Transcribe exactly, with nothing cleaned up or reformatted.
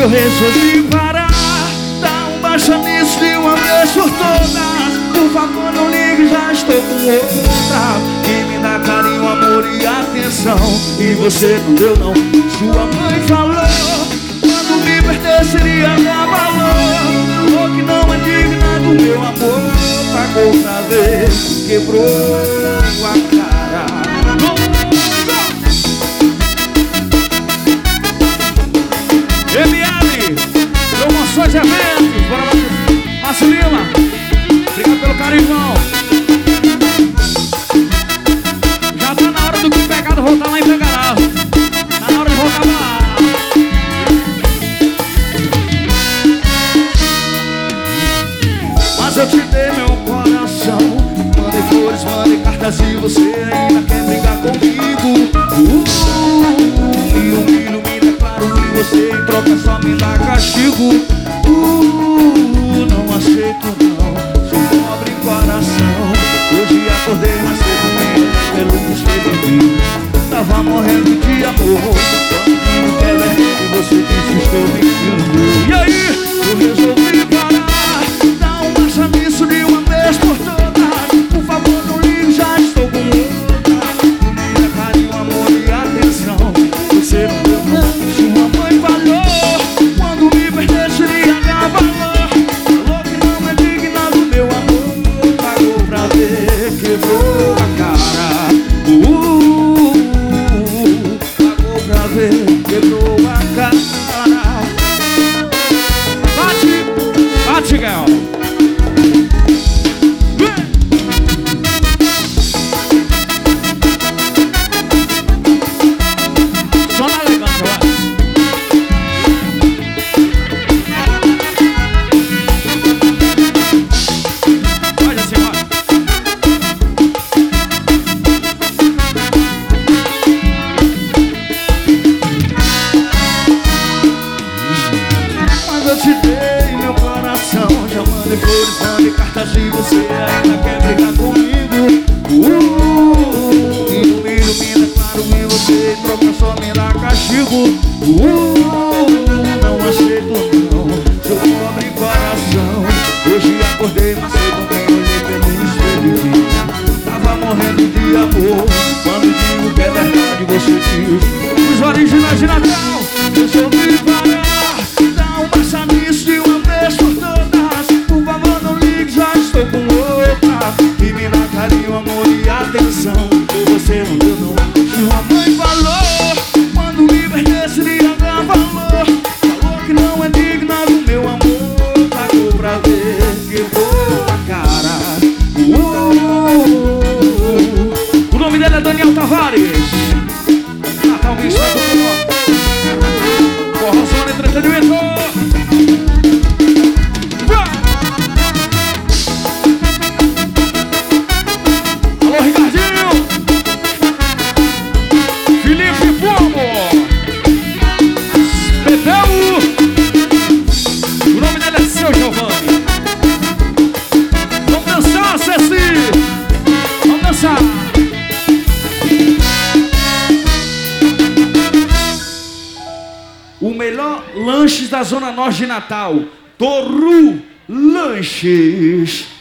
eu resolvi parar. Dá um baixa nisso de uma vez por todas. Por favor, não ligue, já estou com outra que me dá carinho, amor e atenção. E você não deu não. Sua mãe falou, quando me pertenceria dar valor. Falou que não é digna do meu amor. Pagou pra ver, quebrou a cara. M L, promoções de eventos, bora lá, Márcio Lima, obrigado pelo carinho, irmão. Já tá na hora do que pegado voltar lá em Pegará. Tá na hora de voltar lá. Mas eu te dei meu coração, mandei flores, mandei cartas e você ainda quer brigar comigo. Uh, me humilho, me declaro e você em troca só me dá castigo. Uh, não aceito não, seu pobre coração. Hoje acordei mais cedo, me pelo espelho. Tava morrendo de amor, quando não quer verdade você disse estou mentindo. E aí, eu resolvi parar. Dá um marcha nisso de uma vez por todas. Por favor, não ligue, já estou com outra. Me dá carinho, amor e atenção. Você não deu não. Sua mãe falou, quando me pertenceria dar valor. Falou que não é digna do meu amor. Pagou pra ver, quebrou a cara. Uh, pagou pra ver, quebrou a cara. Bate, bate, gal. Só na elegância, vai. Pode assim, vai. Mas eu te dei meu coração, já mandei flores, mandei cartas e você ainda quer brigar comigo. Uh, me humilho, me declaro e você em troca só me dá castigo. Uh, não aceito não, seu pobre coração. Hoje acordei mais cedo, nem olhei pelo espelho. Tava morrendo de amor, quando digo que é verdade você diz. Os originais de Natal, resolvi parar. Dá um marcha nisso de uma vez por todas. Por favor, não ligue, já estou com outra que me dá carinho, amor e atenção. Você não deu não. Sua mãe falou, quando me pertenceria dar valor. Falou que não é digna do meu amor. Pagou pra ver, quebrou a cara. Uh, o nome dele é Daniel Tavares. Natal Bicho do Forró Zona Entretenimento. Alô, Ricardinho, Felipe Pomo, Pepeu. O nome dele é Seu Giovanni. Vamos dançar, Ceci. Vamos dançar. O melhor lanches da Zona Norte de Natal, Toru Lanches.